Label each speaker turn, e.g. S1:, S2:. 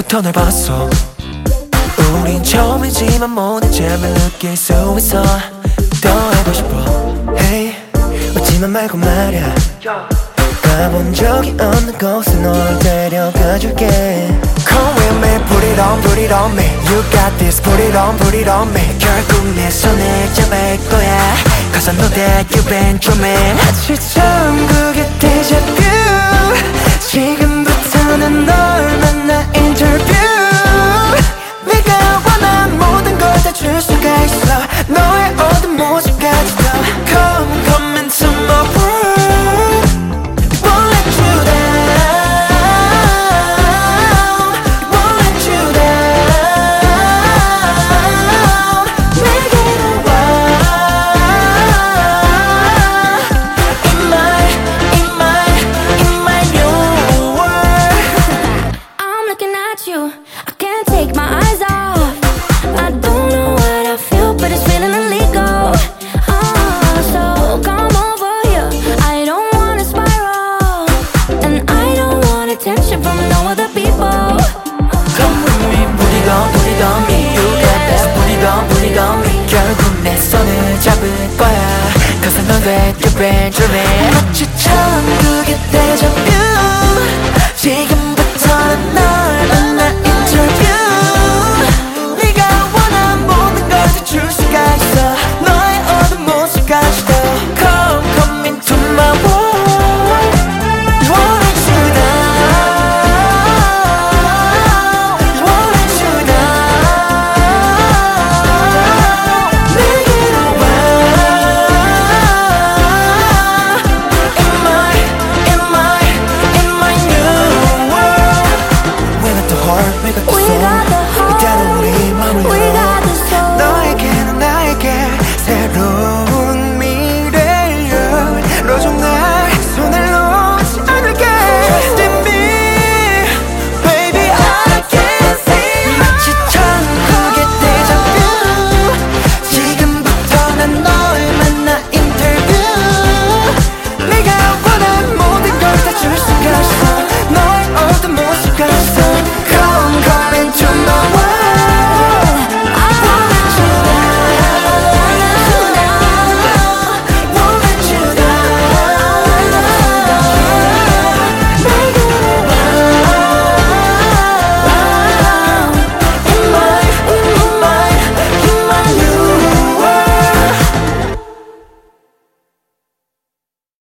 S1: 처음부터 널 봤어. 우린 처음이지만 모든 점을 느낄 수 있어. 더 해고 싶어. Hey, 웃지만 말고 말야. 가본 적이 없는 곳에 널 데려가줄게. Come with me, put it on, put it on me. You got this, put it on, put it on me. 결국 내 손을 잡을 거야. Cause I know that you've been dreaming. 마치 처음 그 곁에